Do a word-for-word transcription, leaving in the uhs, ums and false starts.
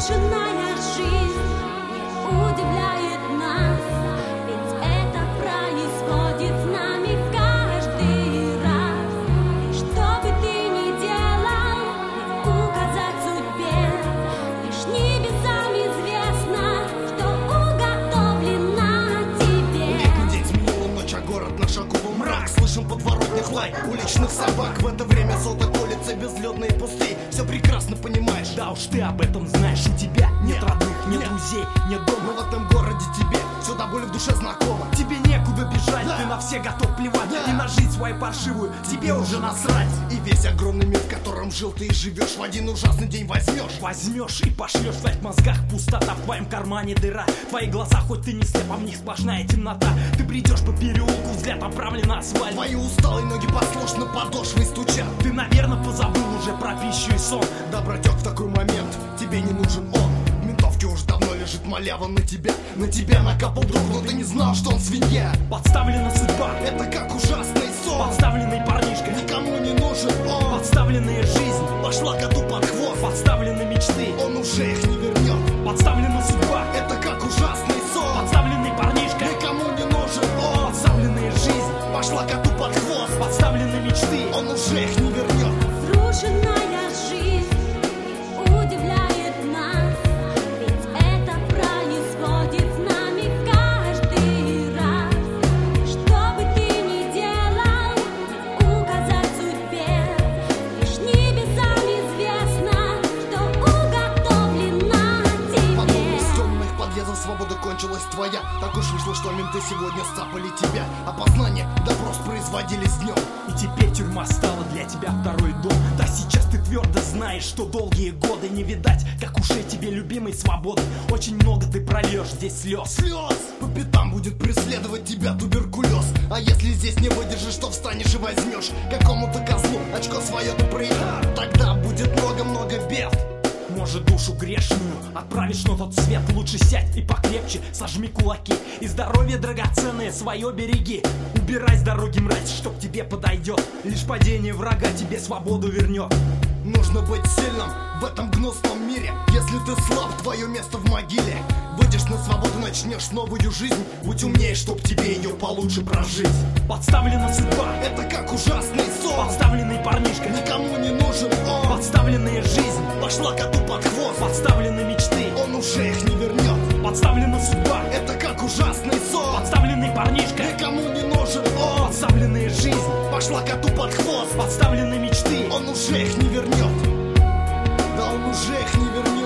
Разрушенная жизнь не удивляет нас, ведь это происходит с нами каждый раз. И что бы ты ни делал, не указать судьбе, лишь небесам известно, что уготовлено тебе. Век день сменила ночь, а город на шагу во мрак. Слышим подворотных лай уличных собак. В это время соток улицы безлюдные и пустые. Все прекрасно понимаешь. Да уж ты об этом знаешь. У тебя нет, нет родных, нет, нет друзей, нет дома. Но в этом городе тебе все до боли в душе знакомо. Тебе некуда бежать, да. Ты на все готов плевать, да. И на жизнь свою паршивую тебе уже насрать. И весь огромный мир, в котором жил ты и живешь, в один ужасный день возьмешь. Возьмешь и пошлешь, в твоих мозгах пустота, в твоем кармане дыра. В твоих глазах хоть ты не слеп, а в них сплошная темнота. Ты придешь по переулку, взгляд направлен на асфальт. Твои усталые ноги послушно подошвой стучат. Ты, наверное, позабыл уже про пищу и сон. Да, братек, в такой момент тебе не нужен он. В ментовке уж давно лежит малява на тебя. На тебя накапал друг, но ты не знал, что он свинья. Подставлена судьба, это как ужасный сон. Подставленный парнишка, никому не нужен он. Подставленная жизнь пошла коту под хвост. Подставлены мечты, он уже их не вернет. Подставлена судьба, это как ужасный сон. Подставленный парнишка, никому не нужен он. Подставленная жизнь пошла коту под хвост. Подставлены мечты, он уже их не вернет. Разрушенная жизнь не удивляет нас, ведь это происходит с нами каждый раз. Что бы ты ни делал, не указать судьбе, лишь небесам известно, что уготовлено тебе. В одном из темных подъездов свобода кончилась твоя. Так уж вышло, что менты сегодня сцапали тебя. Опознание, допрос производились днем. И теперь тюрьма стала для тебя второй дом. Да сейчас ты твердо знаешь, что долгие годы не видать, как уже тебе любимой свободы. Очень много ты прольешь здесь слез. Слез! По пятам будет преследовать тебя туберкулез. А если здесь не выдержишь, то встанешь и возьмешь какому-то козлу очко свое ты проиграл. Тогда будет много-много бед. Может, душу грешную отправишь на тот свет. Лучше сядь и покрепче сожми кулаки. И здоровье драгоценное свое береги. Убирай с дороги мразь, чтоб тебе подойдет. Лишь падение врага тебе свободу вернет. Нужно быть сильным в этом гнусном мире. Если ты слаб, твое место в могиле. Выйдешь на свободу, начнешь новую жизнь. Будь умнее, чтоб тебе ее получше прожить. Подставлена судьба, это как ужасный сон. Подставленный парнишка, никому не нужен он. Подставленная жизнь пошла коту под хвост. Подставлены мечты, он уже их не вернет. Подставлена судьба, это как ужасный сон. Подставленный парнишка, никому не нужен он. Подставленная жизнь пошла коту под хвост. Подставлены мечты, он уже их не вернет. Да он уже их не вернет.